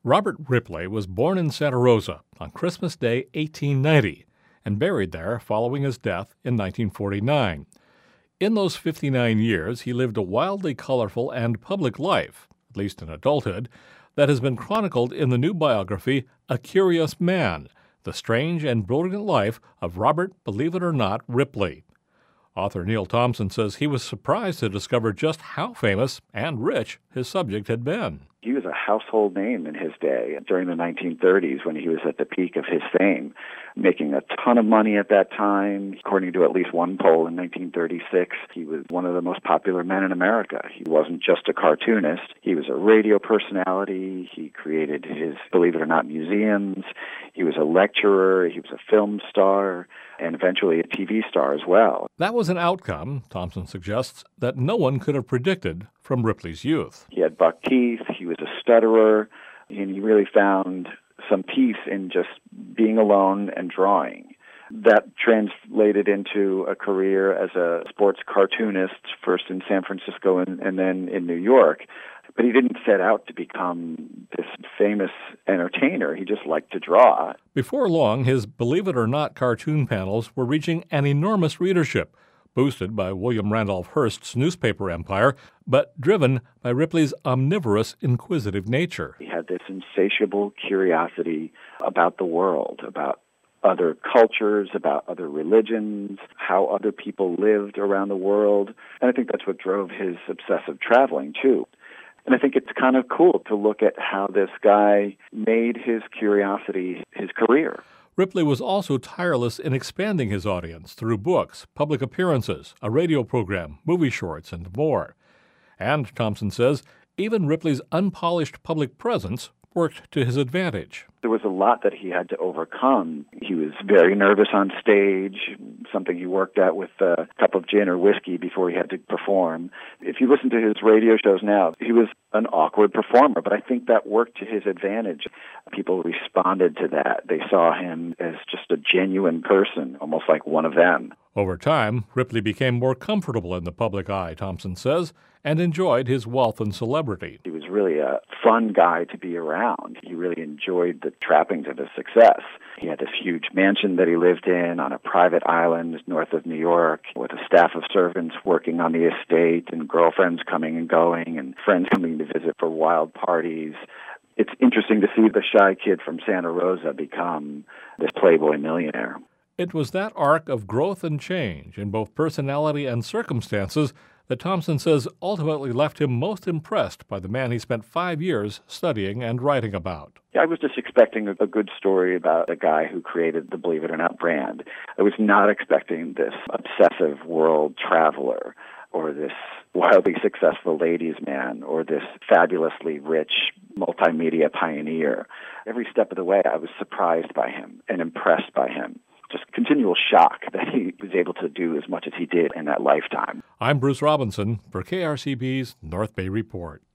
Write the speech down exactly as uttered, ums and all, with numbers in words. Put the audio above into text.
Robert Ripley was born in Santa Rosa on Christmas Day, eighteen ninety, and buried there following his death in nineteen forty-nine. In those fifty-nine years, he lived a wildly colorful and public life, at least in adulthood, that has been chronicled in the new biography, A Curious Man, The Strange and Brilliant Life of Robert, Believe It or Not, Ripley. Author Neil Thompson says he was surprised to discover just how famous and rich his subject had been. He was a household name in his day during the nineteen thirties when he was at the peak of his fame, making a ton of money at that time. According to at least one poll in nineteen thirty-six, he was one of the most popular men in America. He wasn't just a cartoonist. He was a radio personality. He created his, believe it or not, museums. He was a lecturer. He was a film star, and eventually a T V star as well. That was an outcome, Thompson suggests, that no one could have predicted from Ripley's youth. He had buck teeth, he was a stutterer, and he really found some peace in just being alone and drawing. That translated into a career as a sports cartoonist, first in San Francisco and, and then in New York. But he didn't set out to become this famous entertainer. He just liked to draw. Before long, his Believe It or Not cartoon panels were reaching an enormous readership, boosted by William Randolph Hearst's newspaper empire, but driven by Ripley's omnivorous, inquisitive nature. He had this insatiable curiosity about the world, about other cultures, about other religions, how other people lived around the world. And I think that's what drove his obsessive traveling, too. And I think it's kind of cool to look at how this guy made his curiosity his career. Ripley was also tireless in expanding his audience through books, public appearances, a radio program, movie shorts, and more. And, Thompson says, even Ripley's unpolished public presence worked to his advantage. There was a lot that he had to overcome. He was very nervous on stage, something he worked at with a cup of gin or whiskey before he had to perform. If you listen to his radio shows now, he was an awkward performer, but I think that worked to his advantage. People responded to that. They saw him as just a genuine person, almost like one of them. Over time, Ripley became more comfortable in the public eye, Thompson says, and enjoyed his wealth and celebrity. He was really a fun guy to be around. He really enjoyed the trappings of his success. He had this huge mansion that he lived in on a private island north of New York with a staff of servants working on the estate and girlfriends coming and going and friends coming to visit for wild parties. It's interesting to see the shy kid from Santa Rosa become this playboy millionaire. It was that arc of growth and change in both personality and circumstances that Thompson says ultimately left him most impressed by the man he spent five years studying and writing about. I was just expecting a good story about a guy who created the Believe It or Not brand. I was not expecting this obsessive world traveler or this wildly successful ladies' man or this fabulously rich multimedia pioneer. Every step of the way, I was surprised by him and impressed by him. Just continual shock that he was able to do as much as he did in that lifetime. I'm Bruce Robinson for K R C B's North Bay Report.